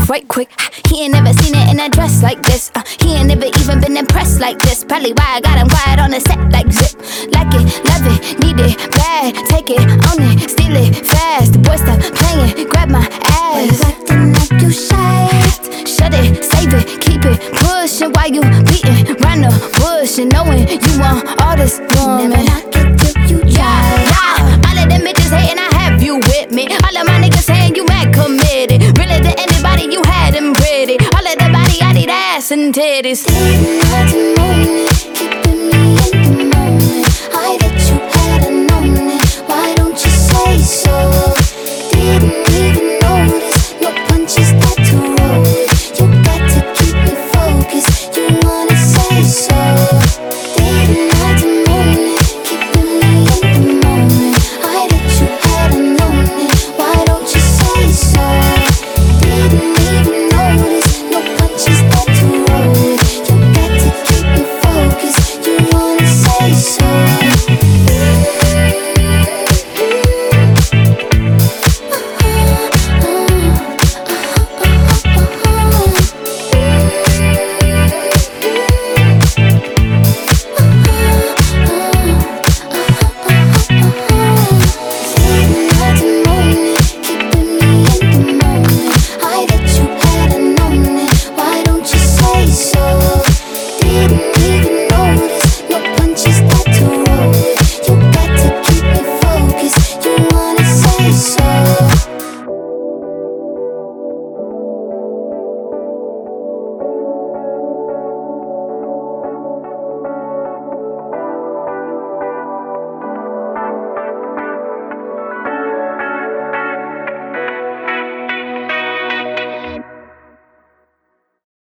off right quick. He ain't never seen it in a dress like this. He ain't never even been impressed like this. Probably why I got him quiet on the set like zip. Like it, love it, need it, bad. Take it, own it, steal it, fast. The boy stop playing, grab my ass. Acting like you shy. Shut it, save it, keep it pushing while you beating round the bush and knowing you want all this woman. Never knock it till you try. Yeah, all of them bitches hating, I have you with me. All of my niggas saying you mad committed. Really to anybody, you had them pretty. All of the body, I need ass and titties. Didn't have to move.